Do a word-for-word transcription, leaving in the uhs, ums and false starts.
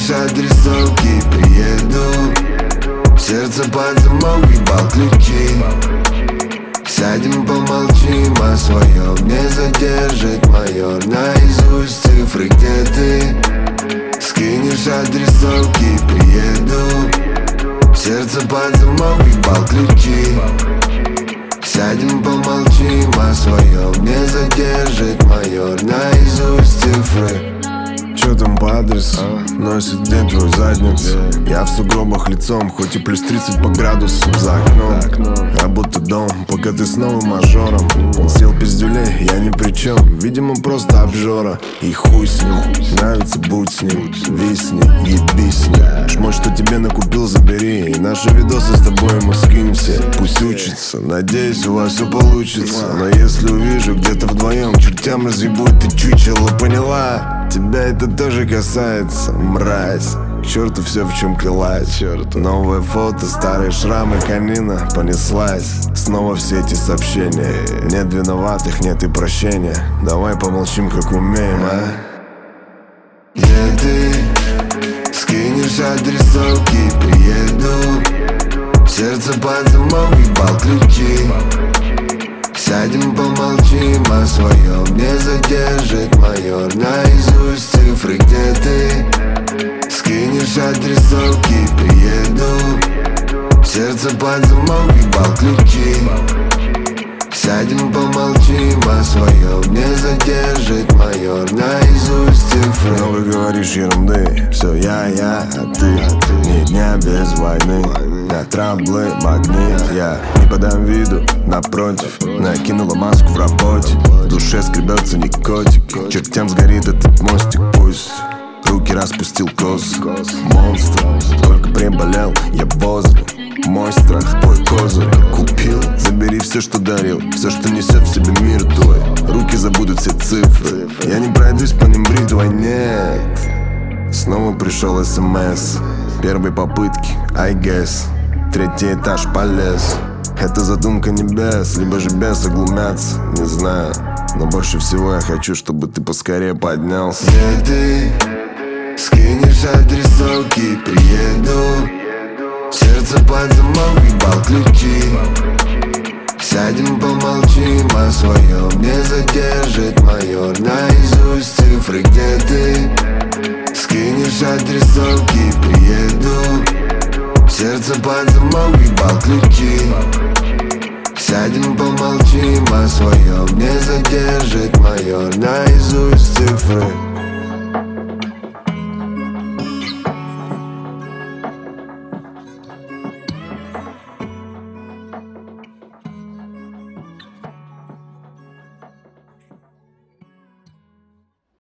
Скинешь адресовки, приеду. Сердце под замок, ебал ключи. Сядем, помолчим о своем. Не задержит майор. Наизусть цифры, где ты. Скинешь адресовки, приеду. Сердце под замок, ебал ключи. Сядем, помолчим о своем. Не задержит майор. Наизусть цифры. Чё там по адресу? Носит день твою задницу. Я в сугробах лицом, хоть и плюс тридцать по градусу за окном. А будто дом, пока ты с новым мажором. Он съел пиздюлей, я ни при чем. Видимо, просто обжора. И хуй с ним, нравится, будь с ним. Висни, ебись с ним. Шмот, что тебе накупил, забери. И наши видосы с тобой ему скинь все. Пусть учится, надеюсь, у вас все получится. Но если увижу где-то вдвоем, к чертям разъебут ты чучело, поняла? Тебя это тоже касается, мразь. К черту все, в чем клялась. Новое фото, старые шрамы, конина понеслась. Снова все эти сообщения. Нет виноватых, нет и прощения. Давай помолчим, как умеем, а? Где ты? Скинешь адресовки, приеду. Сердце под замок, ебал ключи. Сядем, помолчим о своем. Не задержит майор. Наизусть цифры, где ты. Скинешь адресовки, приеду. Сердце под замок, ебал ключи. Сядем, помолчим о своем. Не задержит майор. Наизусть цифры. Много говоришь ерунды. Все я, я, а ты. Ни дня без войны. На траблы магнит. Я не подам виду, напротив. Накинула маску в работе. В душе скребется никотик. К чертям сгорит этот мостик. Пусть руки распустил кос. Монстр, только приболел, я возле. Мой страх, твой козырь. Купил, забери все, что дарил. Все, что несет в себе мир твой. Руки забудут все цифры. Я не пройдусь по ним бритвой, нет. Снова пришел смс. Первой попытки, I guess. Третий этаж полез. Это задумка небес. Либо же бесы глумятся, не знаю. Но больше всего я хочу, чтобы ты поскорее поднялся. Где ты? Скинешь адресовки, приеду. Сердце под замок, ебал ключи. Сядем, помолчим о своем. Не задержит майор. Наизусть цифры, где ты. Скинешь адресовки, приеду. Сердце под замок, ебал ключи.